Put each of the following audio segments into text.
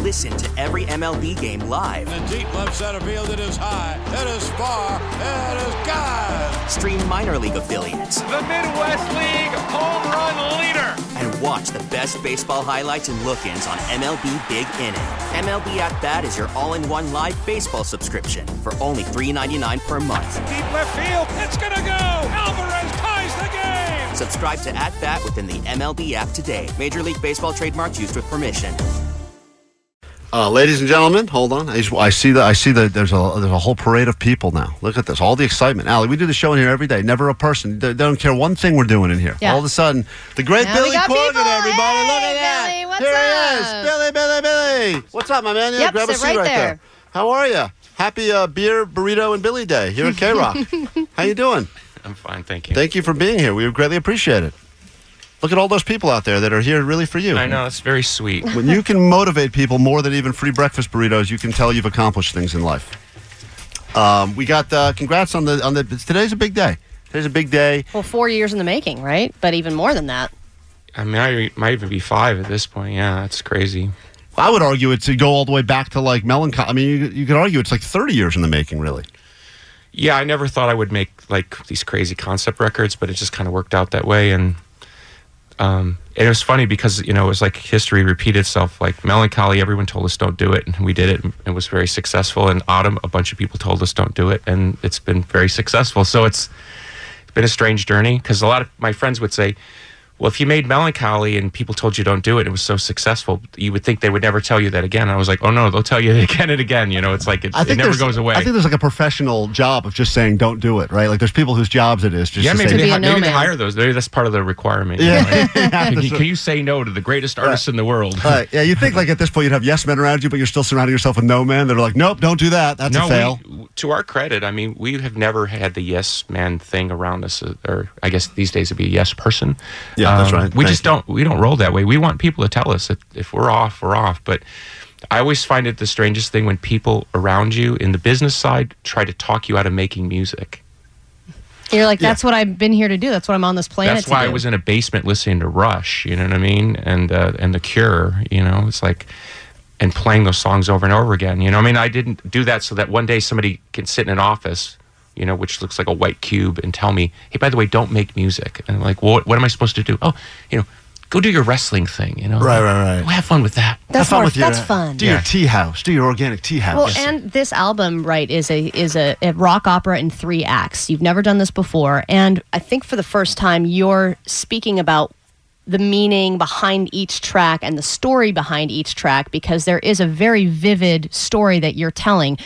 Listen to every MLB game live. In the deep left center field, it is high, it is far, it is gone. Stream minor league affiliates. The Midwest League home run leader. And watch the best baseball highlights and look-ins on MLB Big Inning. MLB At Bat is your all-in-one live baseball subscription for only $3.99 per month. Deep left field, it's gonna go. Alvarez ties the game. Subscribe to At Bat within the MLB app today. Major League Baseball trademarks used with permission. Ladies and gentlemen, hold on. I see that there's a whole parade of people now. Look at this, all the excitement. Allie, we do the show in here every day. Never a person. They don't care one thing we're doing in here. Yeah. All of a sudden, the great Billy Corgan, everybody. Hey, look at that. Billy, what's here up? he is, Billy. What's up, my man? Yeah, Yep, grab a sit seat right there. How are you? Happy Beer, Burrito, and Billy Day here at K-Rock. How you doing? I'm fine, thank you. Thank you for being here. We greatly appreciate it. Look at all those people out there that are here really for you. I know, it's very sweet. When you can motivate people more than even free breakfast burritos, you can tell you've accomplished things in life. We got congrats on the. Today's a big day. Today's a big day. Well, 4 years in the making, right? But even more than that. I mean, I might even be 5 at this point. Yeah, that's crazy. I would argue it's to go all the way back to like Melancholy. I mean, you could argue it's like 30 years in the making, really. Yeah, I never thought I would make like these crazy concept records, but it just kind of worked out that way. And it was funny because, you know, it was like history repeated itself. Like Melancholy, everyone told us don't do it, and we did it, and it was very successful. And Autumn, a bunch of people told us don't do it, and it's been very successful. So it's been a strange journey because a lot of my friends would say, well, if you made Melancholy and people told you don't do it, it was so successful, you would think they would never tell you that again. And I was like, oh no, they'll tell you it again and again. You know, it's like it never goes away. I think there's like a professional job of just saying don't do it, right? Like there's people whose jobs it is just to maybe say, maybe they hire those. Maybe that's part of the requirement. Yeah. You know, can you say no to the greatest artist in the world? Right. Yeah, you think like at this point you'd have yes men around you, but you're still surrounding yourself with no men that are like, nope, don't do that. That's a fail. To our credit, I mean, we have never had the yes man thing around us, or I guess these days it'd be a yes person. Yeah, that's right. We don't roll that way. We want people to tell us if we're off, we're off. But I always find it the strangest thing when people around you in the business side try to talk you out of making music. You're like, that's what I've been here to do. That's what I'm on this planet That's why I was in a basement listening to Rush, you know what I mean? And The Cure, you know, it's like, and playing those songs over and over again. You know, I mean, I didn't do that so that one day somebody can sit in an office, you know, which looks like a white cube, and tell me, hey, by the way, don't make music. And I'm like, well, what am I supposed to do? Oh, you know, go do your wrestling thing, you know. Right. Well, have fun with that. That's fun. Do your tea house. Do your organic tea house. Well, and this album, right, is a rock opera in 3 acts. You've never done this before. And I think for the first time, you're speaking about the meaning behind each track and the story behind each track, because there is a very vivid story that you're telling.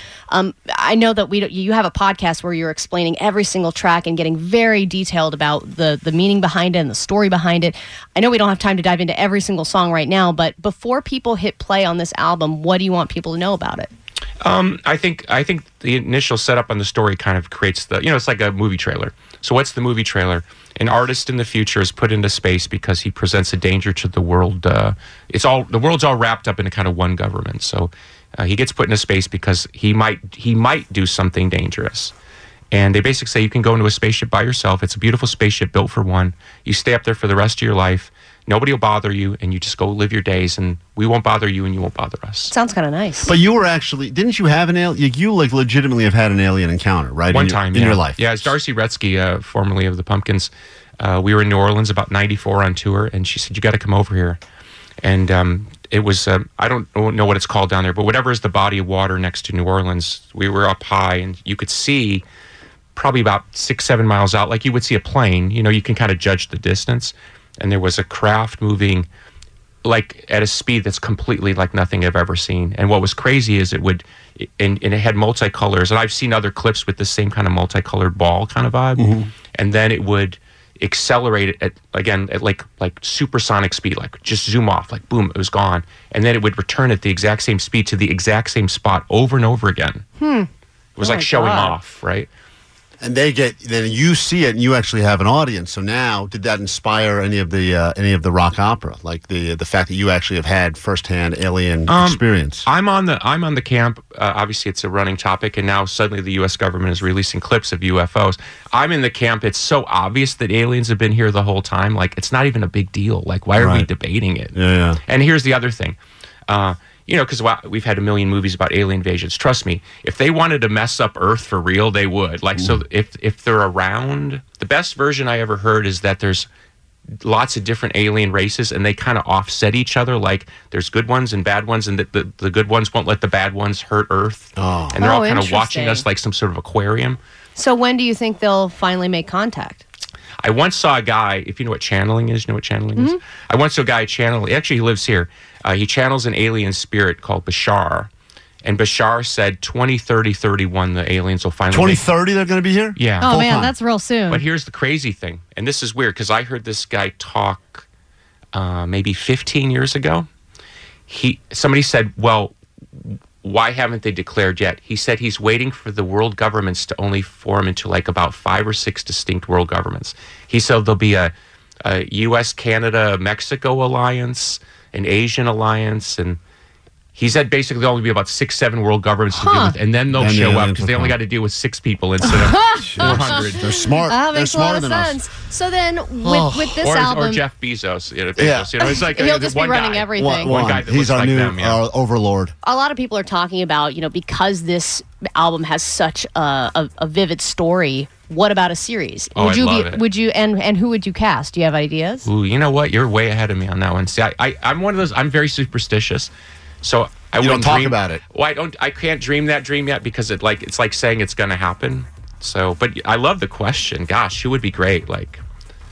I know that you have a podcast where you're explaining every single track and getting very detailed about the meaning behind it and the story behind it. I know we don't have time to dive into every single song right now, but before people hit play on this album, what do you want people to know about it? I think the initial setup on the story kind of creates it's like a movie trailer. So what's the movie trailer? An artist in the future is put into space because he presents a danger to the world. The world's all wrapped up in a kind of one government. So he gets put into space because he might do something dangerous. And they basically say you can go into a spaceship by yourself. It's a beautiful spaceship built for one. You stay up there for the rest of your life. Nobody will bother you, and you just go live your days, and we won't bother you, and you won't bother us. Sounds kind of nice. But you were actually, didn't you have an alien? You like legitimately have had an alien encounter, right? One time in your life. Yeah, it's Darcy Retzky, formerly of the Pumpkins. We were in New Orleans about '94 on tour, and she said, "You got to come over here." And it was I don't know what it's called down there, but whatever is the body of water next to New Orleans, we were up high, and you could see probably about 6-7 miles out, like you would see a plane. You know, you can kind of judge the distance. And there was a craft moving like at a speed that's completely like nothing I've ever seen. And what was crazy is it had multicolors. And I've seen other clips with the same kind of multicolored ball kind of vibe. Mm-hmm. And then it would accelerate at like supersonic speed, like just zoom off, like boom, it was gone. And then it would return at the exact same speed to the exact same spot over and over again. It was like showing off, right? And then you see it, and you actually have an audience. So now, did that inspire any of the rock opera, like the fact that you actually have had firsthand alien experience? I'm on the camp. Obviously, it's a running topic, and now suddenly the U.S. government is releasing clips of UFOs. I'm in the camp. It's so obvious that aliens have been here the whole time. Like, it's not even a big deal. Like, why are we debating it? Yeah. And here's the other thing. because we've had a million movies about alien invasions. Trust me, if they wanted to mess up Earth for real, they would. Like, so if they're around, the best version I ever heard is that there's lots of different alien races and they kind of offset each other. Like, there's good ones and bad ones, and the good ones won't let the bad ones hurt Earth. And they're all kind of watching us like some sort of aquarium. So when do you think they'll finally make contact? I once saw a guy, if you know what channeling is, is? I once saw a guy channeling, actually he lives here. He channels an alien spirit called Bashar. And Bashar said 2030, 31, the aliens will finally... 2030 they're going to be here? Yeah. Oh, man, that's real soon. But here's the crazy thing, and this is weird, because I heard this guy talk maybe 15 years ago. Somebody said, well, why haven't they declared yet? He said he's waiting for the world governments to only form into like about 5 or 6 distinct world governments. He said there'll be a U.S., Canada, Mexico alliance, an Asian alliance, and he said basically there'll only be about 6, 7 world governments to deal with, and then they'll show up because they only got to deal with 6 people instead of 400. They're smart. That They're makes a lot smarter of than sense. us. So then, with this album, or Jeff Bezos, Yeah. it's like he'll just be one running guy. everything. One guy that He's looks our like new them, yeah. our overlord. A lot of people are talking about, because this album has such a vivid story. What about a series? I'd love it. Would you and who would you cast? Do you have ideas? Ooh, you know what? You're way ahead of me on that one. See, I'm one of those. I'm very superstitious, so I don't wouldn't talk dream about it. Well, I can't dream that dream yet because it's like saying it's going to happen. So, but I love the question. Gosh, who would be great? Like,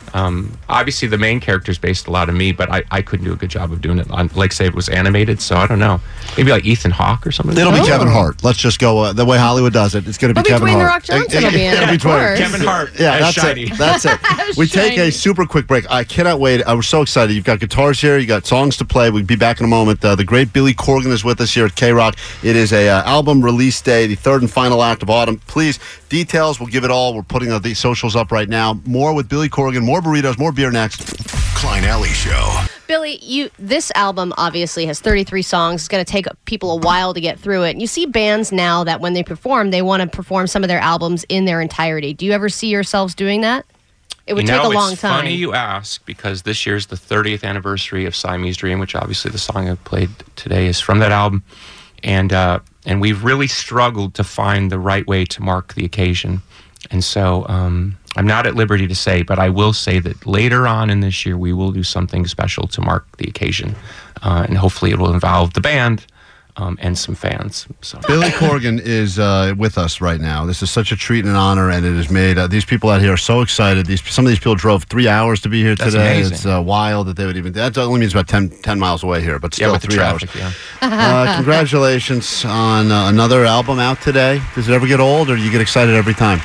obviously the main character's based a lot on me, but I couldn't do a good job of doing it on, like, say it was animated. So I don't know. Maybe like Ethan Hawke or something. It'll be Kevin Hart. Let's just go the way Hollywood does it. It's going to be Kevin Dwayne Hart. The Rock Johnson will be in it, of course. Kevin Hart. Yeah, as that's Shiny. it. That's it. We take a super quick break. I cannot wait. I was so excited. You've got guitars here. You got songs to play. We'll be back in a moment. The great Billy Corgan is with us here at K-Rock. It is a album release day, the third and final act of autumn. Please, details. We'll give it all. We're putting the socials up right now. More with Billy Corgan. More burritos. More beer next. Klein Alley Show. Billy, this album obviously has 33 songs. It's going to take people a while to get through it. And you see bands now that when they perform, they want to perform some of their albums in their entirety. Do you ever see yourselves doing that? It would take a long it's time. Funny you ask, because this year's the 30th anniversary of Siamese Dream, which obviously the song I played today is from that album. And we've really struggled to find the right way to mark the occasion. And so I'm not at liberty to say, but I will say that later on in this year, we will do something special to mark the occasion. And hopefully it will involve the band and some fans. So Billy Corgan is with us right now. This is such a treat and an honor, and it has made these people out here are so excited. Some of these people drove 3 hours to be here That's today. amazing. It's wild that they would even. That only means about 10 miles away here, but still with the 3 hours. traffic, yeah. Congratulations on another album out today. Does it ever get old, or do you get excited every time?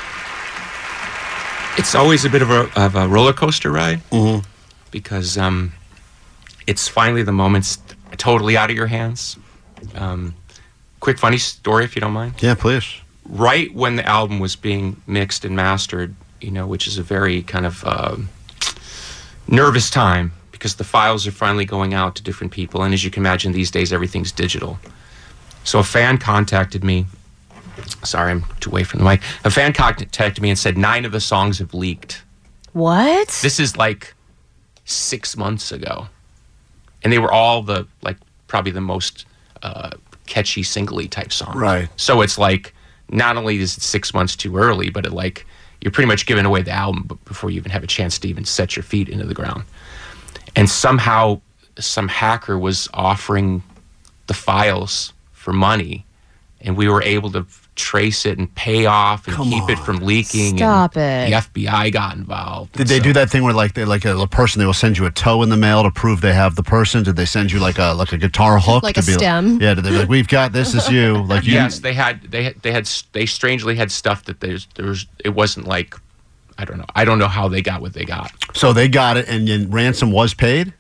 It's always a bit of a roller coaster ride, because it's finally the moment's totally out of your hands. Quick funny story, if you don't mind. Yeah, please. Right when the album was being mixed and mastered, which is a very kind of nervous time, because the files are finally going out to different people, and as you can imagine, these days everything's digital. So a fan contacted me. Sorry, I'm too away from the mic. A fan contacted me and said 9 of the songs have leaked. What? This is like 6 months ago. And they were all probably the most catchy, singly type songs. Right. So it's like, not only is it 6 months too early, but you're pretty much giving away the album before you even have a chance to even set your feet into the ground. And somehow some hacker was offering the files for money, and we were able to trace it and pay off and keep it from leaking. Stop and it. The FBI got involved. Did they do that thing where a person, they will send you a toe in the mail to prove they have the person? Did they send you like a guitar hook? Like to a be stem? Yeah, did they be like, we've got, this is you. Like you. Yes, they strangely had stuff that it wasn't like, I don't know how they got what they got. So they got it, and then ransom was paid?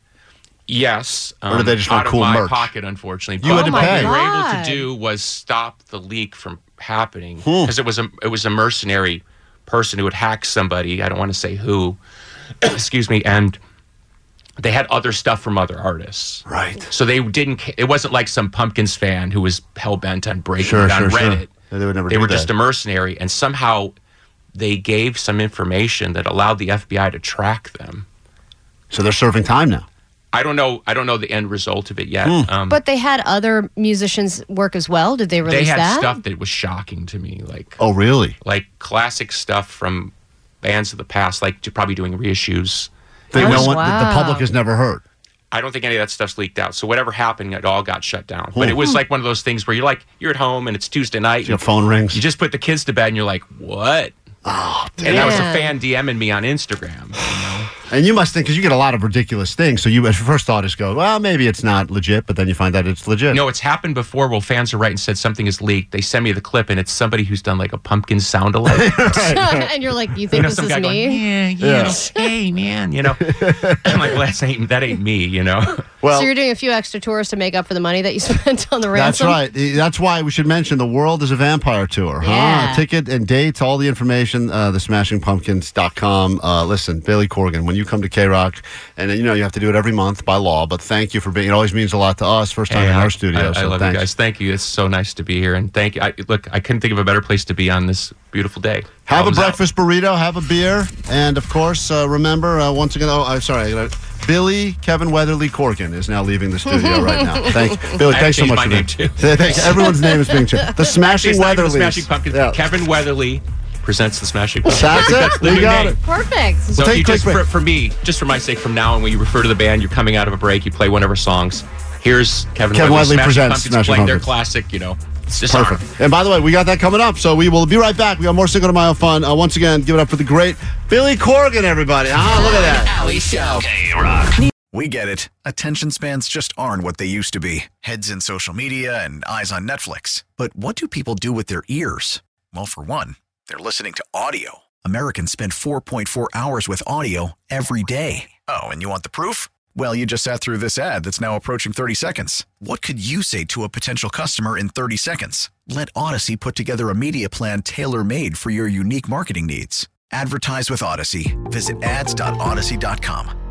Yes. Or did they just want out cool of my merch? pocket, unfortunately. You had to But pay. what we were able God. to do was stop the leak from happening, because it was a mercenary person who had hacked somebody. I don't want to say who. Excuse me. And they had other stuff from other artists. Right. So they didn't. It wasn't like some Pumpkins fan who was hell bent on breaking it on Reddit. Yeah, they would never They do were that. just a mercenary, and somehow they gave some information that allowed the FBI to track them. So they're serving time now. I don't know the end result of it yet. But they had other musicians work as well. Did they release that? They had stuff that was shocking to me, like oh really? Like classic stuff from bands of the past, like probably doing reissues. The public has never heard. I don't think any of that stuff's leaked out. So whatever happened, it all got shut down. But it was like one of those things where you're at home and it's Tuesday night. Your phone rings. You just put the kids to bed and you're like, what? Oh, and that was a fan DMing me on Instagram. You know? And you must think, because you get a lot of ridiculous things, so your first thought is well, maybe it's not legit, but then you find out it's legit. No, it's happened before where fans are right and said something is leaked. They send me the clip, and it's somebody who's done like a pumpkin sound alike. And you're like, you think this is me? Going, yeah. Hey, man, I'm like, well, that ain't me, Well, so you're doing a few extra tours to make up for the money that you spent on the ransom? That's right. That's why we should mention The World is a Vampire Tour. Yeah. Ticket and dates, all the information, thesmashingpumpkins.com. Listen, Billy Corgan, when you come to K-Rock, and you have to do it every month by law, but thank you for being, it always means a lot to us, first time in our studio. I love you guys. Thank you. It's so nice to be here, and thank you. I couldn't think of a better place to be on this beautiful day. Have a breakfast burrito, have a beer, and of course, remember, once again, Billy Kevin Weatherly Corgan is now leaving the studio right now. Thanks, Billy. Thanks so much my for name that. too. Thanks. Everyone's name is being changed. The Smashing Weatherly. Smashing Pumpkins. Yeah. Kevin Weatherly presents the Smashing Pumpkins. That's it. You got it. Perfect. So if you just for me, just for my sake, from now on, when you refer to the band, you're coming out of a break, you play one of our songs. Here's Kevin Weatherly presents Smashing Pumpkins, their classic. It's just perfect. And by the way, we got that coming up, so we will be right back. We got more Cinco de Mayo fun. Once again, give it up for the great Billy Corgan, everybody. Look at that. Alley Show. K-Rock. We get it. Attention spans just aren't what they used to be. Heads in social media and eyes on Netflix. But what do people do with their ears? Well, for one, they're listening to audio. Americans spend 4.4 hours with audio every day. Oh, and you want the proof? Well, you just sat through this ad that's now approaching 30 seconds. What could you say to a potential customer in 30 seconds? Let Odyssey put together a media plan tailor-made for your unique marketing needs. Advertise with Odyssey. Visit ads.odyssey.com.